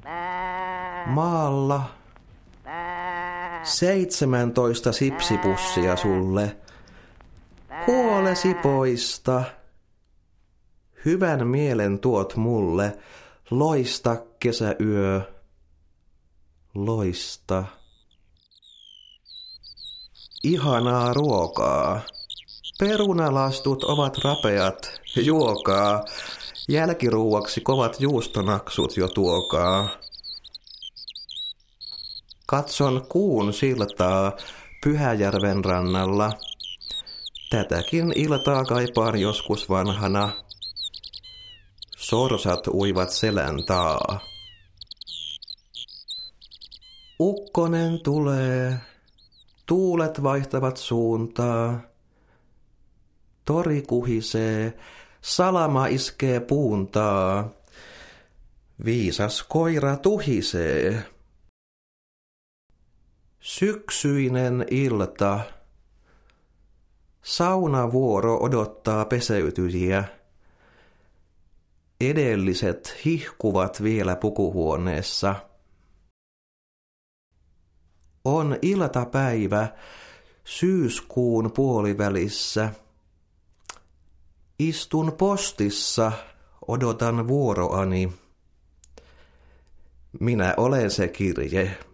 Maalla 17 sipsipussia sulle. Huolesi poista. Hyvän mielen tuot mulle. Loista kesäyö. Loista. Ihanaa ruokaa. Perunalastut ovat rapeat. Juokaa. Jälkiruuaksi kovat juustonaksut jo tuokaa. Katson kuun siltaa Pyhäjärven rannalla. Tätäkin iltaa kaipaan joskus vanhana. Sorsat uivat selän taa. Ukkonen tulee. Tuulet vaihtavat suuntaa. Tori kuhisee. Salama iskee puuntaa. Viisas koira tuhisee. Syksyinen ilta. Saunavuoro odottaa peseytyjiä. Edelliset hihkuvat vielä pukuhuoneessa. On iltapäivä syyskuun puolivälissä. Istun postissa, odotan vuoroani. Minä olen se kirje.